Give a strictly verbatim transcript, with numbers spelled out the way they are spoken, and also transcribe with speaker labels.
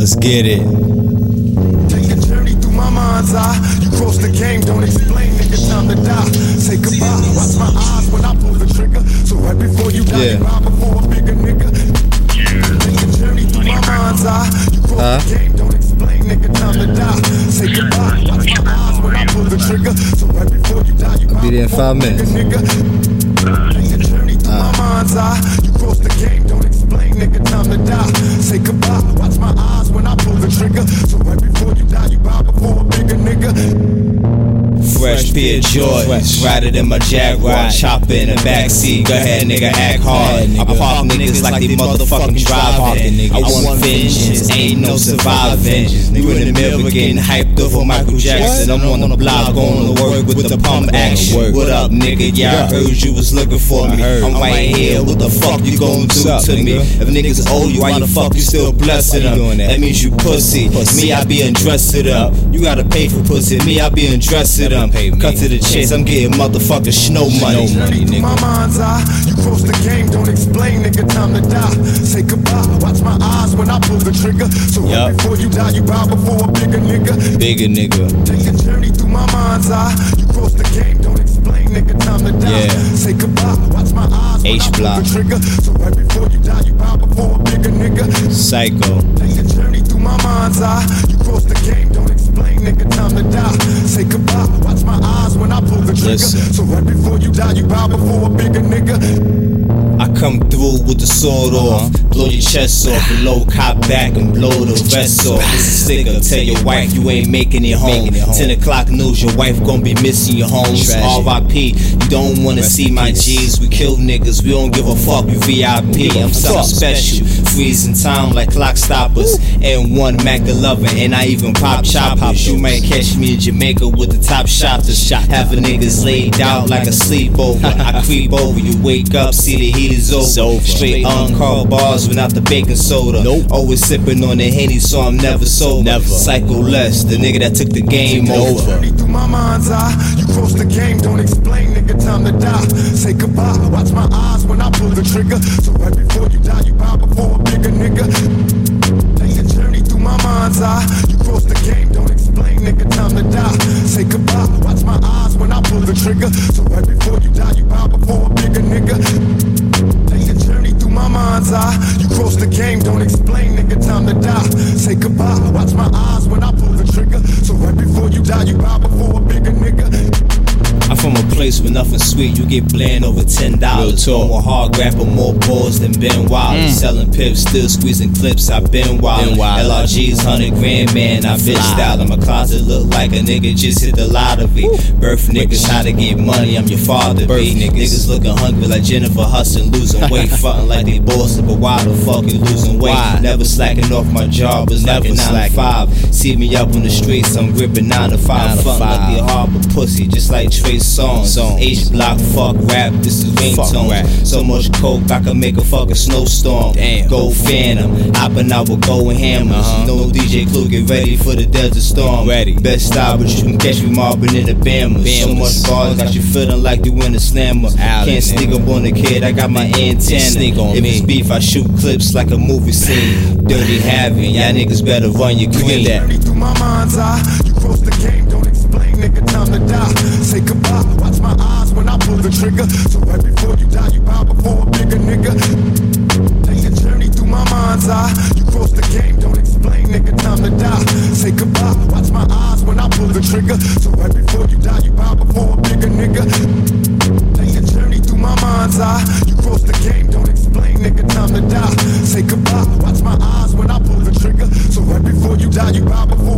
Speaker 1: Let's get it.
Speaker 2: Take a journey through my mind's eye. You cross the game, don't explain, nigga, time to die. Say goodbye, watch my eyes when I pull the trigger. So right before you die,
Speaker 1: Yeah.
Speaker 2: you ride before a bigger nigga. Take a journey through my mind's eye. You cross
Speaker 1: Huh?
Speaker 2: the game, don't explain, nigga, time to die. Say goodbye, watch my eyes when I pull the trigger. So right before you die, you
Speaker 1: I'll be
Speaker 2: ride
Speaker 1: there in
Speaker 2: before
Speaker 1: five
Speaker 2: a bigger
Speaker 1: minutes.
Speaker 2: nigga. Take a journey through my mind's eye. You cross the game, don't explain, nigga, time to die. Say goodbye, watch my eyes when I pull the trigger. So right before you die, you ride before a bigger nigga.
Speaker 1: Fresh pair of Jordans, riding in my Jaguar, chopper in the backseat. Go ahead, nigga, act hard. I park niggas like they motherfucking driving. I want vengeance, ain't no surviving. You in the middle getting hyped over Michael Jackson. I'm on the block, going to work with the pump action. What up, nigga? Yeah, I heard you was looking for me. I'm right here. What the fuck you gon' do to me? If niggas owe you, why the fuck you still blessing them? That means you pussy. Me, I be undressed up. You gotta pay for pussy. Me, I be undressed up. Cut to the chase, I'm getting motherfucking snow money.
Speaker 2: Journey through my mind's eye. You cross the game, don't explain, nigga, time to die. Say goodbye, watch my eyes when I pull the trigger. So right
Speaker 1: Yup.
Speaker 2: before you die, you bow before a bigger nigga.
Speaker 1: Bigger nigga.
Speaker 2: Take a journey through my mind's eye. You cross the game, don't explain, nigga, time to die.
Speaker 1: Yeah.
Speaker 2: Say goodbye, watch my eyes when I pull
Speaker 1: H-block.
Speaker 2: the trigger. So right before you die, you bow before a bigger nigga.
Speaker 1: Psycho.
Speaker 2: Take a journey through my mind's eye. You cross the game, don't explain, nigga, time to die. Say goodbye, watch my eyes when I pull the trigger.
Speaker 1: Listen.
Speaker 2: So right before you die, you bow before a bigger nigga.
Speaker 1: I come through with the sword off, blow your chest off, reload, cop back and blow the rest off. This is sticker, tell your wife you ain't making it home. Ten o'clock news, your wife gon' be missing your homes. R I P, you don't wanna see my G's. We kill niggas, we don't give a fuck, you V I P. I'm something special, freezing time like clock stoppers. And one Mac eleven, and I even pop choppers. You might catch me in Jamaica with the top shotters. Half a niggas laid out like a sleepover. I creep over, you wake up, see the heat is over. Straight on-call bars without the baking soda. Nope. Always sipping on the Henny, so I'm never sober. Never. Psycho less, the nigga that took the game over.
Speaker 2: Journey through my mind's eye. You cross the game, don't explain, nigga, time to die. Say goodbye, watch my eyes when I pull the trigger. So right before you die, you bow before a bigger nigga. Take a journey through my mind's eye. You cross the game, don't explain, nigga, time to die. Say goodbye, watch my eyes when I pull the trigger. So right before you die, you bow before a bigger nigga. Take a journey through my mind's eye. You cross the game, don't explain, nigga, time to die. Say goodbye, watch my eyes when I pull the trigger. So right before you die, you bow before a bigger nigga.
Speaker 1: I'm from a place where nothing sweet, you get bland over ten dollars. More hard rapper, more balls than Ben Wilder. Mm. Selling pips, still squeezing clips, I've been wild. L R G's hundred grand, man, I bitch style. My closet look like a nigga just hit the lottery. Birth niggas, how to get money, I'm your father, Birth B. Niggas. niggas looking hungry like Jennifer Hudson, losing weight, frontin' like they Boston, but why the fuck you losing weight? Why? Never slacking off my job, it's like a nine to five. See me up on the streets, I'm gripping nine to five. Frontin' like they harbor pussy, just like Trace Songs. H-block, fuck rap, this is ringtone. So much coke, I can make a fucking snowstorm. Damn. Go Phantom, hopping out with going hammers. Uh-huh. No D J Clue, get ready for the desert storm. Ready. Best style, but you can catch me mobbing in the Bammers. So much bars, got you feeling like you in a slammer. Out Can't sneak up on the kid, I got my antenna. Sneak on if me. It's beef, I shoot clips like a movie scene. Dirty having, y'all niggas better run your queen.
Speaker 2: Journey through my mind's eye. You cross the game, don't explain, nigga, time to die. Say goodbye, watch my eyes when I pull the trigger. So right before you die, you bow before a bigger nigga. Take a journey through my mind's eye. You cross the game, don't explain, nigga, time to die. Say goodbye, watch my eyes when I pull the trigger. So right before you die, you bow before a bigger nigga. Take a journey through my mind's eye. You cross the game, don't explain, nigga, time to die. Say goodbye, watch my eyes when I pull the trigger. So right before you die, you bow before